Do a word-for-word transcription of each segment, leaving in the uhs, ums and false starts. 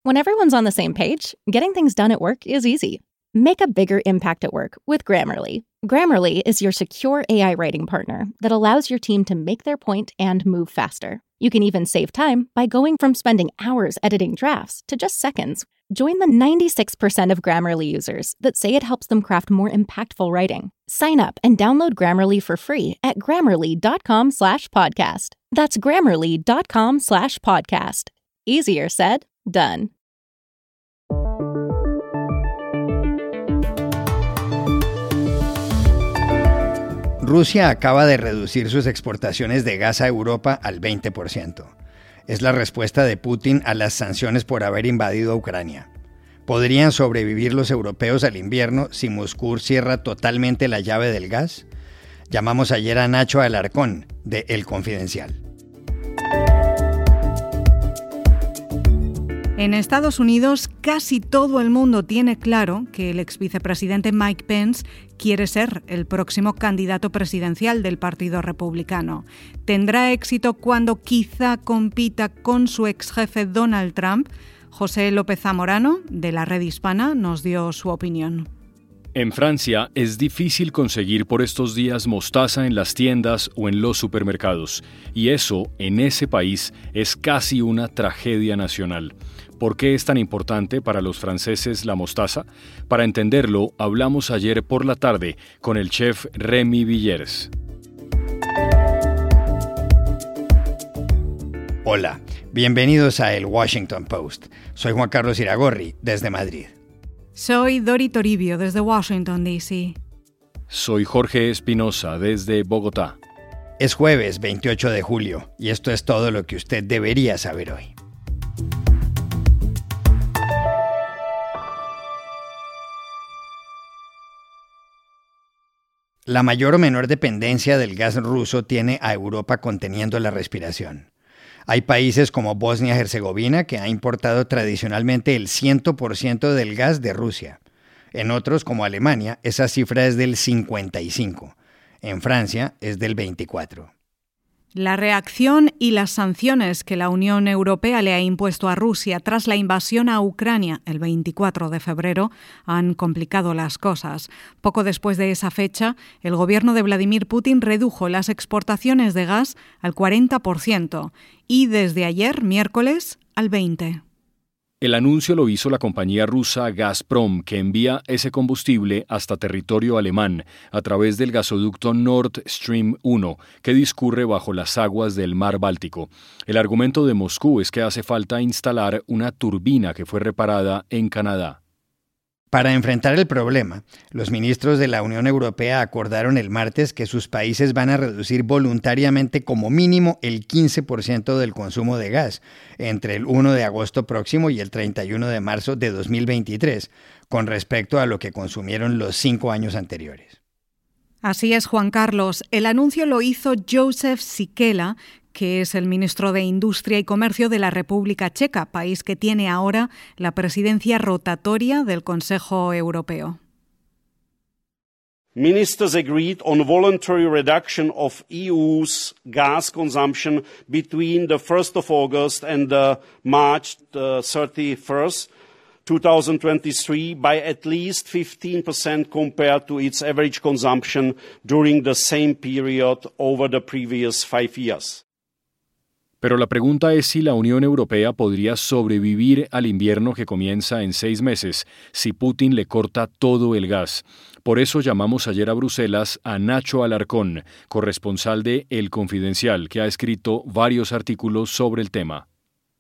When everyone's on the same page, getting things done at work is easy. Make a bigger impact at work with Grammarly. Grammarly is your secure A I writing partner that allows your team to make their point and move faster. You can even save time by going from spending hours editing drafts to just seconds. Join the ninety-six percent of Grammarly users that say it helps them craft more impactful writing. Sign up and download Grammarly for free at grammarly.com slash podcast. That's grammarly.com slash podcast. Easier said, done. Rusia acaba de reducir sus exportaciones de gas a Europa al veinte por ciento. Es la respuesta de Putin a las sanciones por haber invadido Ucrania. ¿Podrían sobrevivir los europeos al invierno si Moscú cierra totalmente la llave del gas? Llamamos ayer a Nacho Alarcón, de El Confidencial. En Estados Unidos, casi todo el mundo tiene claro que el exvicepresidente Mike Pence quiere ser el próximo candidato presidencial del Partido Republicano. ¿Tendrá éxito cuando quizá compita con su exjefe Donald Trump? José López Zamorano, de la Red Hispana, nos dio su opinión. En Francia es difícil conseguir por estos días mostaza en las tiendas o en los supermercados, y eso, en ese país, es casi una tragedia nacional. ¿Por qué es tan importante para los franceses la mostaza? Para entenderlo, hablamos ayer por la tarde con el chef Remy Villers. Hola, bienvenidos a El Washington Post. Soy Juan Carlos Iragorri, desde Madrid. Soy Dori Toribio, desde Washington, D C Soy Jorge Espinosa, desde Bogotá. Es jueves veintiocho de julio, y esto es todo lo que usted debería saber hoy. La mayor o menor dependencia del gas ruso tiene a Europa conteniendo la respiración. Hay países como Bosnia-Herzegovina que ha importado tradicionalmente el cien por ciento del gas de Rusia. En otros, como Alemania, esa cifra es del cincuenta y cinco por ciento. En Francia es del veinticuatro por ciento. La reacción y las sanciones que la Unión Europea le ha impuesto a Rusia tras la invasión a Ucrania el veinticuatro de febrero han complicado las cosas. Poco después de esa fecha, el gobierno de Vladimir Putin redujo las exportaciones de gas al cuarenta por ciento y desde ayer, miércoles, al veinte por ciento. El anuncio lo hizo la compañía rusa Gazprom, que envía ese combustible hasta territorio alemán a través del gasoducto Nord Stream uno, que discurre bajo las aguas del mar Báltico. El argumento de Moscú es que hace falta instalar una turbina que fue reparada en Canadá. Para enfrentar el problema, los ministros de la Unión Europea acordaron el martes que sus países van a reducir voluntariamente como mínimo el quince por ciento del consumo de gas entre el primero de agosto próximo y el treinta y uno de marzo de dos mil veintitrés, con respecto a lo que consumieron los cinco años anteriores. Así es, Juan Carlos. El anuncio lo hizo Josef Sikela, que es el ministro de Industria y Comercio de la República Checa, país que tiene ahora la presidencia rotatoria del Consejo Europeo. Ministers agreed on voluntary reduction of E U's gas consumption between the first of August and the March the thirty-first, twenty twenty-three by at least fifteen percent compared to its average consumption during the same period over the previous five years. Pero la pregunta es si la Unión Europea podría sobrevivir al invierno que comienza en seis meses si Putin le corta todo el gas. Por eso llamamos ayer a Bruselas a Nacho Alarcón, corresponsal de El Confidencial, que ha escrito varios artículos sobre el tema.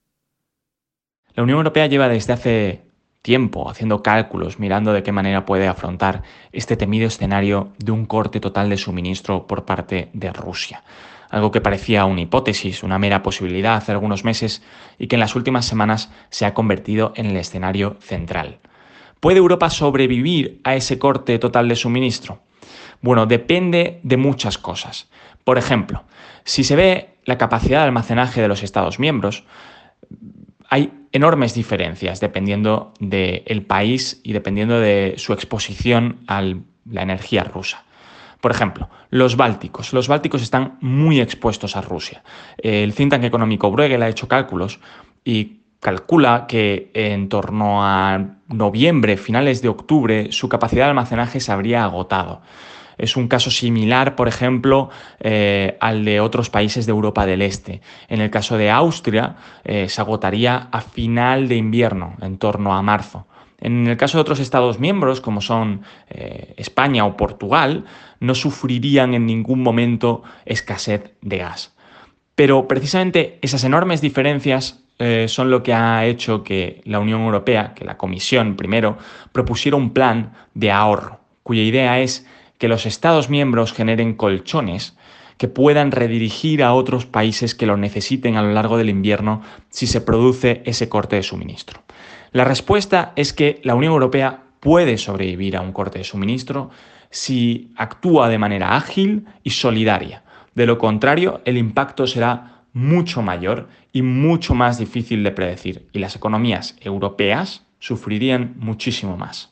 La Unión Europea lleva desde hace tiempo haciendo cálculos, mirando de qué manera puede afrontar este temido escenario de un corte total de suministro por parte de Rusia. Algo que parecía una hipótesis, una mera posibilidad hace algunos meses y que en las últimas semanas se ha convertido en el escenario central. ¿Puede Europa sobrevivir a ese corte total de suministro? Bueno, depende de muchas cosas. Por ejemplo, si se ve la capacidad de almacenaje de los Estados miembros, hay enormes diferencias dependiendo del país y dependiendo de su exposición a la energía rusa. Por ejemplo, los bálticos. Los bálticos están muy expuestos a Rusia. El think tank económico Bruegel ha hecho cálculos y calcula que en torno a noviembre, finales de octubre, su capacidad de almacenaje se habría agotado. Es un caso similar, por ejemplo, eh, al de otros países de Europa del Este. En el caso de Austria, eh, se agotaría a final de invierno, en torno a marzo. En el caso de otros Estados miembros, como son eh, España o Portugal, no sufrirían en ningún momento escasez de gas. Pero precisamente esas enormes diferencias eh, son lo que ha hecho que la Unión Europea, que la Comisión primero, propusiera un plan de ahorro, cuya idea es que los Estados miembros generen colchones que puedan redirigir a otros países que lo necesiten a lo largo del invierno si se produce ese corte de suministro. La respuesta es que la Unión Europea puede sobrevivir a un corte de suministro si actúa de manera ágil y solidaria. De lo contrario, el impacto será mucho mayor y mucho más difícil de predecir, y las economías europeas sufrirían muchísimo más.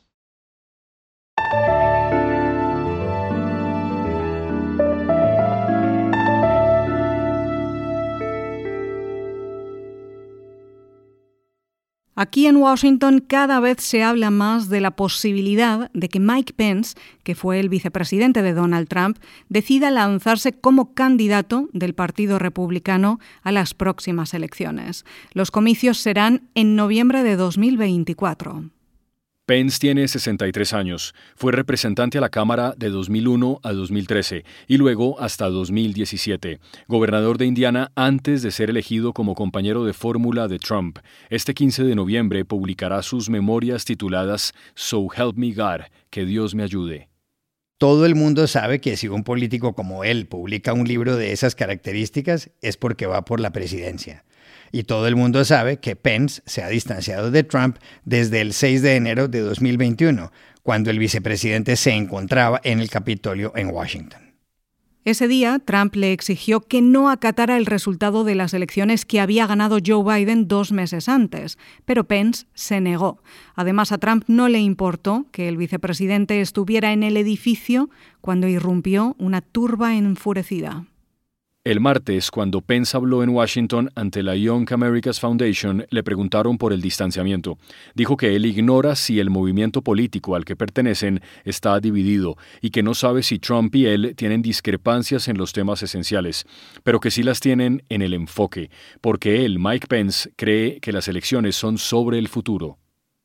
Aquí en Washington cada vez se habla más de la posibilidad de que Mike Pence, que fue el vicepresidente de Donald Trump, decida lanzarse como candidato del Partido Republicano a las próximas elecciones. Los comicios serán en noviembre de dos mil veinticuatro. Pence tiene sesenta y tres años, fue representante a la Cámara de dos mil uno a dos mil trece y luego hasta dos mil diecisiete, gobernador de Indiana antes de ser elegido como compañero de fórmula de Trump. Este quince de noviembre publicará sus memorias tituladas So Help Me God, que Dios me ayude. Todo el mundo sabe que si un político como él publica un libro de esas características es porque va por la presidencia. Y todo el mundo sabe que Pence se ha distanciado de Trump desde el seis de enero de dos mil veintiuno, cuando el vicepresidente se encontraba en el Capitolio en Washington. Ese día, Trump le exigió que no acatara el resultado de las elecciones que había ganado Joe Biden dos meses antes, pero Pence se negó. Además, a Trump no le importó que el vicepresidente estuviera en el edificio cuando irrumpió una turba enfurecida. El martes, cuando Pence habló en Washington ante la Young America's Foundation, le preguntaron por el distanciamiento. Dijo que él ignora si el movimiento político al que pertenecen está dividido y que no sabe si Trump y él tienen discrepancias en los temas esenciales, pero que sí las tienen en el enfoque, porque él, Mike Pence, cree que las elecciones son sobre el futuro.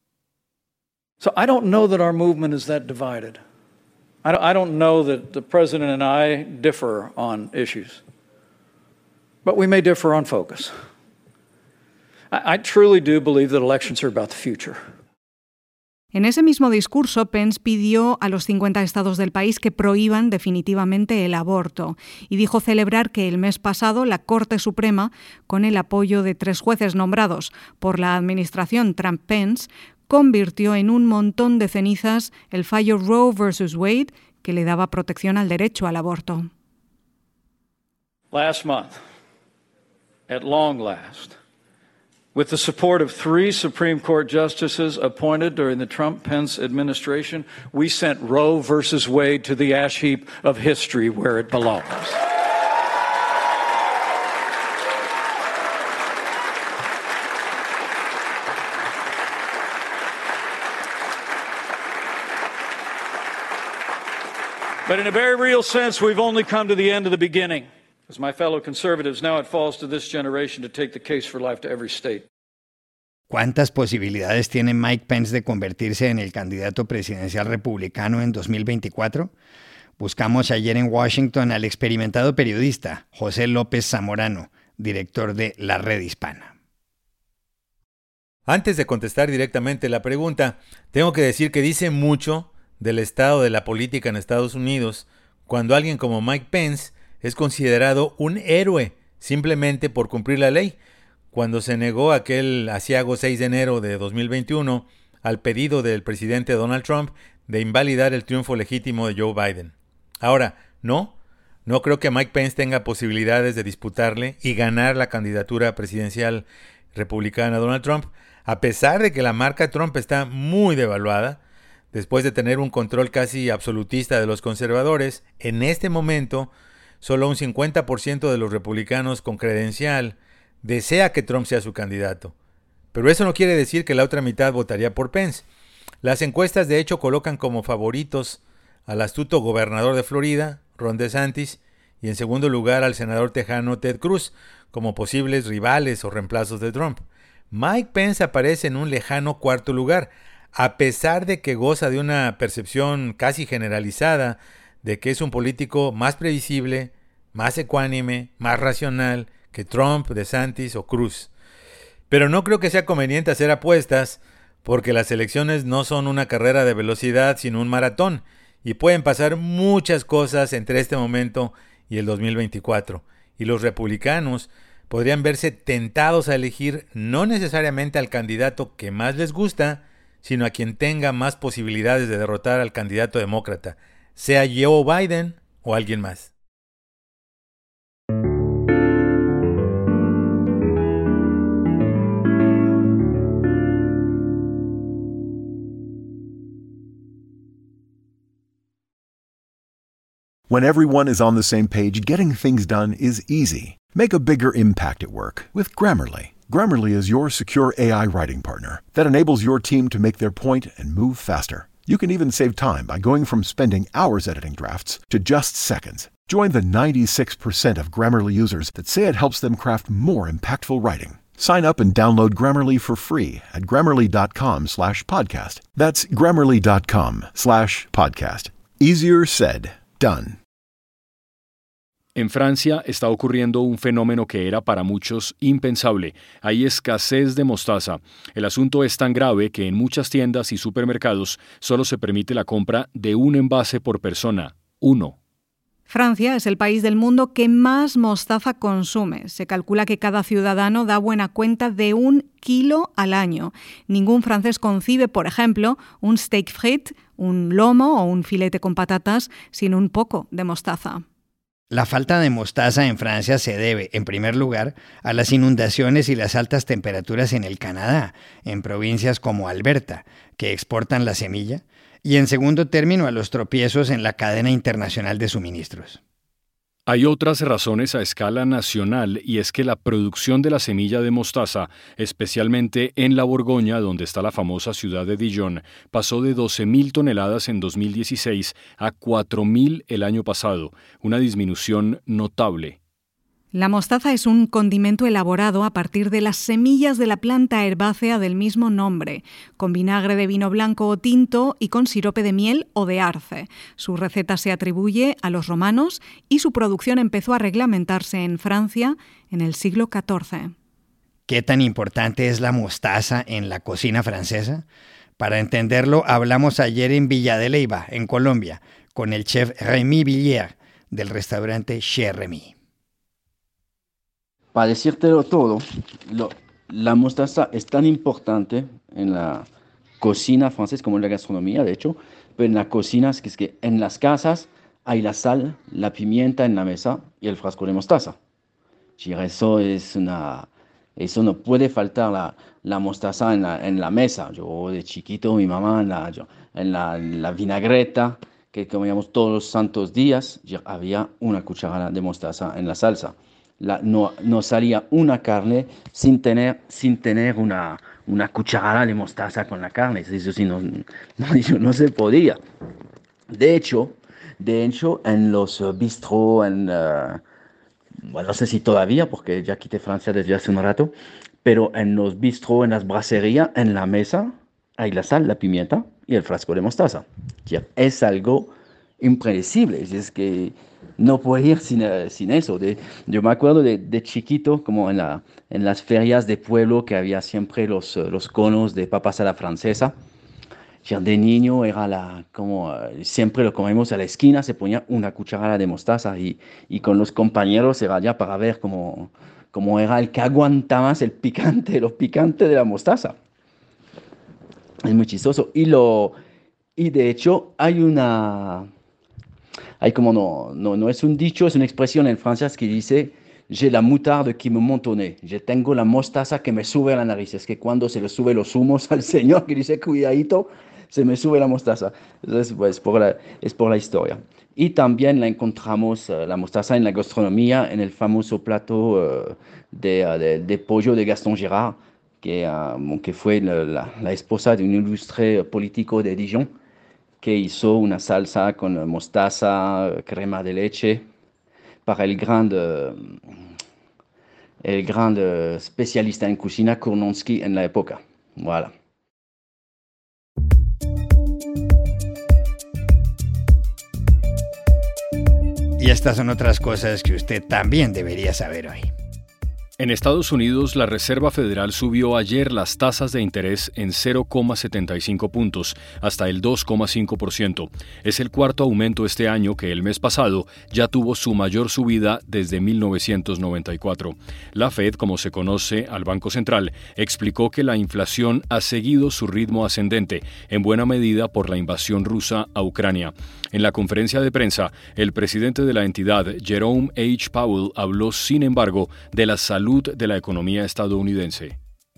So I don't know that our movement is that divided. I don't, I don't know that the president and I differ on issues. But we may differ on focus. I, I truly do believe that elections are about the future. En ese mismo discurso, Pence pidió a los cincuenta estados del país que prohíban definitivamente el aborto y dijo celebrar que el mes pasado la Corte Suprema, con el apoyo de tres jueces nombrados por la administración Trump-Pence, convirtió en un montón de cenizas el fallo Roe versus Wade que le daba protección al derecho al aborto. Last month, at long last, with the support of three Supreme Court justices appointed during the Trump-Pence administration, we sent Roe versus Wade to the ash heap of history where it belongs. But in a very real sense, we've only come to the end of the beginning. As my fellow conservatives, now it falls to this generation to take the case for life to every state. ¿Cuántas posibilidades tiene Mike Pence de convertirse en el candidato presidencial republicano en dos mil veinticuatro? Buscamos ayer en Washington al experimentado periodista José López Zamorano, director de La Red Hispana. Antes de contestar directamente la pregunta, tengo que decir que dice mucho del estado de la política en Estados Unidos cuando alguien como Mike Pence es considerado un héroe simplemente por cumplir la ley, cuando se negó aquel aciago seis de enero de dos mil veintiuno al pedido del presidente Donald Trump de invalidar el triunfo legítimo de Joe Biden. Ahora, no, no creo que Mike Pence tenga posibilidades de disputarle y ganar la candidatura presidencial republicana a Donald Trump, a pesar de que la marca Trump está muy devaluada. Después de tener un control casi absolutista de los conservadores, en este momento solo un cincuenta por ciento de los republicanos con credencial desea que Trump sea su candidato. Pero eso no quiere decir que la otra mitad votaría por Pence. Las encuestas de hecho colocan como favoritos al astuto gobernador de Florida, Ron DeSantis, y en segundo lugar al senador tejano Ted Cruz, como posibles rivales o reemplazos de Trump. Mike Pence aparece en un lejano cuarto lugar, a pesar de que goza de una percepción casi generalizada de que es un político más previsible, más ecuánime, más racional que Trump, DeSantis o Cruz. Pero no creo que sea conveniente hacer apuestas, porque las elecciones no son una carrera de velocidad, sino un maratón, y pueden pasar muchas cosas entre este momento y el dos mil veinticuatro, y los republicanos podrían verse tentados a elegir no necesariamente al candidato que más les gusta, sino a quien tenga más posibilidades de derrotar al candidato demócrata, sea Joe Biden o alguien más. When everyone is on the same page, getting things done is easy. Make a bigger impact at work with Grammarly. Grammarly is your secure A I writing partner that enables your team to make their point and move faster. You can even save time by going from spending hours editing drafts to just seconds. Join the ninety-six percent of Grammarly users that say it helps them craft more impactful writing. Sign up and download Grammarly for free at grammarly.com slash podcast. That's grammarly.com slash podcast. Easier said, done. En Francia está ocurriendo un fenómeno que era para muchos impensable. Hay escasez de mostaza. El asunto es tan grave que en muchas tiendas y supermercados solo se permite la compra de un envase por persona. Uno. Francia es el país del mundo que más mostaza consume. Se calcula que cada ciudadano da buena cuenta de un kilo al año. Ningún francés concibe, por ejemplo, un steak frit, un lomo o un filete con patatas sin un poco de mostaza. La falta de mostaza en Francia se debe, en primer lugar, a las inundaciones y las altas temperaturas en el Canadá, en provincias como Alberta, que exportan la semilla, y en segundo término a los tropiezos en la cadena internacional de suministros. Hay otras razones a escala nacional, y es que la producción de la semilla de mostaza, especialmente en la Borgoña, donde está la famosa ciudad de Dijon, pasó de doce mil toneladas en dos mil dieciséis a cuatro mil el año pasado, una disminución notable. La mostaza es un condimento elaborado a partir de las semillas de la planta herbácea del mismo nombre, con vinagre de vino blanco o tinto y con sirope de miel o de arce. Su receta se atribuye a los romanos y su producción empezó a reglamentarse en Francia en el siglo catorce. ¿Qué tan importante es la mostaza en la cocina francesa? Para entenderlo, hablamos ayer en Villa de Leyva, en Colombia, con el chef Rémi Villiers del restaurante Chez Rémi. Para decírtelo todo, lo, la mostaza es tan importante en la cocina francesa como en la gastronomía, de hecho, pero en la cocina es que, es que en las casas hay la sal, la pimienta en la mesa y el frasco de mostaza. Eso, es una, eso no puede faltar, la, la mostaza en la, en la mesa. Yo de chiquito, mi mamá en la, yo, en la, en la vinagreta que comíamos todos los santos días, había una cucharada de mostaza en la salsa. La, no, no salía una carne sin tener, sin tener una, una cucharada de mostaza con la carne. Eso sí, no, no, no se podía. De hecho, de hecho en los uh, bistrós, en, uh, bueno, no sé si todavía, porque ya quité Francia desde hace un rato, pero en los bistrós, en las bracerías, en la mesa, hay la sal, la pimienta y el frasco de mostaza. Es algo impredecible, es que no puedo ir sin, uh, sin eso. De, yo me acuerdo de, de chiquito, como en, la, en las ferias de pueblo, que había siempre los, uh, los conos de papas a la francesa. De niño era la, como uh, siempre lo comemos a la esquina, se ponía una cucharada de mostaza y, y con los compañeros era ya para ver cómo, cómo era el que aguanta más el picante, lo picante de la mostaza. Es muy chistoso. Y, lo, y de hecho hay una... Hay como no, no, no es un dicho, es una expresión en francés que dice j'ai la moutarde qui me monte au nez. Yo tengo la mostaza que me sube a la nariz. Es que cuando se le sube los humos al señor que dice cuidadito, se me sube la mostaza. Entonces, pues, por la, es por la historia. Y también la encontramos, uh, la mostaza en la gastronomía, en el famoso plato uh, de, uh, de, de pollo de Gaston Girard, que, um, que fue la, la, la esposa de un ilustre político de Dijon, que hizo una salsa con mostaza, crema de leche, para el gran, el gran especialista en cocina Kurnonsky en la época. Voilà. Y estas son otras cosas que usted también debería saber hoy. En Estados Unidos, la Reserva Federal subió ayer las tasas de interés en cero coma setenta y cinco puntos, hasta el dos coma cinco por ciento. Es el cuarto aumento este año que el mes pasado ya tuvo su mayor subida desde mil novecientos noventa y cuatro. La Fed, como se conoce al Banco Central, explicó que la inflación ha seguido su ritmo ascendente, en buena medida por la invasión rusa a Ucrania. En la conferencia de prensa, el presidente de la entidad, Jerome H. Powell, habló, sin embargo, de la salud de la economía estadounidense.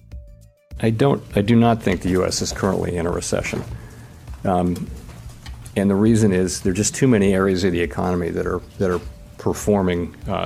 I don't, I do not think the U S is currently in a recession. Um, and the reason is there are just too many areas of the economy that are that are performing, uh,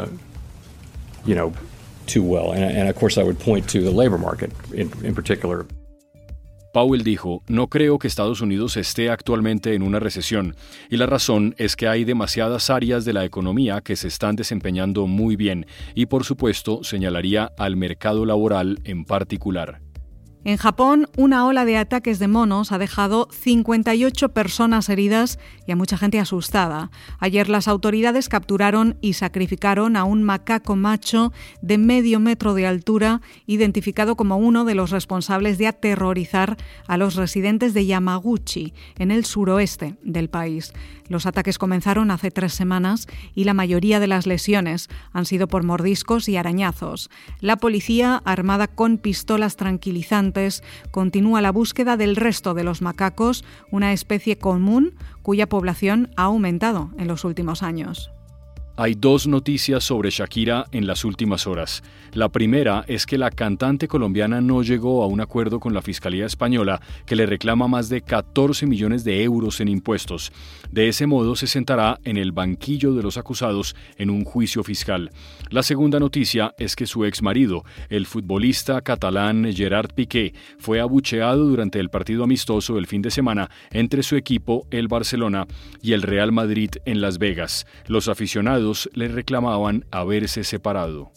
you know, too well. And, and of course, I would point to the labor market in, in particular. Powell dijo, no creo que Estados Unidos esté actualmente en una recesión, y la razón es que hay demasiadas áreas de la economía que se están desempeñando muy bien, y por supuesto señalaría al mercado laboral en particular. En Japón, una ola de ataques de monos ha dejado cincuenta y ocho personas heridas y a mucha gente asustada. Ayer las autoridades capturaron y sacrificaron a un macaco macho de medio metro de altura, identificado como uno de los responsables de aterrorizar a los residentes de Yamaguchi, en el suroeste del país. Los ataques comenzaron hace tres semanas y la mayoría de las lesiones han sido por mordiscos y arañazos. La policía, armada con pistolas tranquilizantes, continúa la búsqueda del resto de los macacos, una especie común cuya población ha aumentado en los últimos años. Hay dos noticias sobre Shakira en las últimas horas. La primera es que la cantante colombiana no llegó a un acuerdo con la Fiscalía Española, que le reclama más de catorce millones de euros en impuestos. De ese modo se sentará en el banquillo de los acusados en un juicio fiscal. La segunda noticia es que su exmarido, el futbolista catalán Gerard Piqué, fue abucheado durante el partido amistoso del fin de semana entre su equipo, el Barcelona, y el Real Madrid en Las Vegas. Los aficionados le reclamaban haberse separado.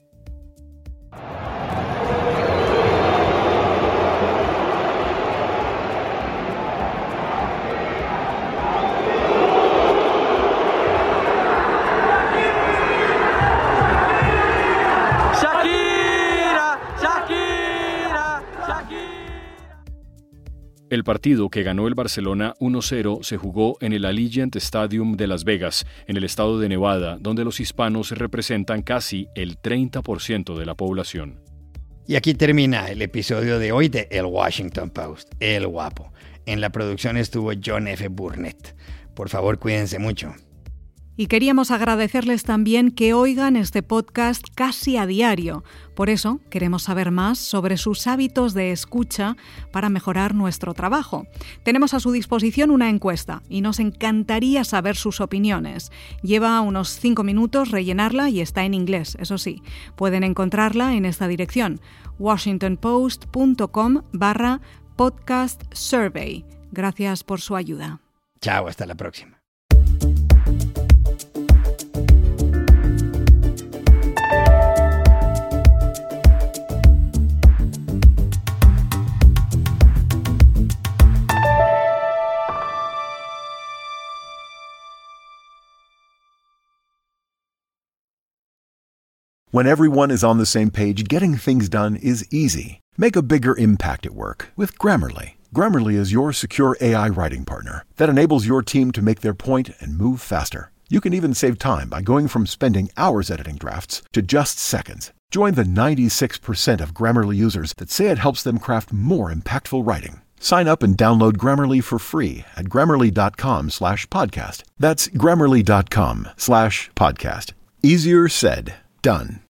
El partido que ganó el Barcelona uno cero se jugó en el Allegiant Stadium de Las Vegas, en el estado de Nevada, donde los hispanos representan casi el treinta por ciento de la población. Y aquí termina el episodio de hoy de El Washington Post, El Guapo. En la producción estuvo John F. Burnett. Por favor, cuídense mucho. Y queríamos agradecerles también que oigan este podcast casi a diario. Por eso queremos saber más sobre sus hábitos de escucha para mejorar nuestro trabajo. Tenemos a su disposición una encuesta y nos encantaría saber sus opiniones. Lleva unos cinco minutos rellenarla y está en inglés, eso sí. Pueden encontrarla en esta dirección, washingtonpost.com barra podcast survey. Gracias por su ayuda. Chao, hasta la próxima. When everyone is on the same page, getting things done is easy. Make a bigger impact at work with Grammarly. Grammarly is your secure A I writing partner that enables your team to make their point and move faster. You can even save time by going from spending hours editing drafts to just seconds. Join the ninety-six percent of Grammarly users that say it helps them craft more impactful writing. Sign up and download Grammarly for free at grammarly.com slash podcast. That's grammarly.com slash podcast. Easier said, done.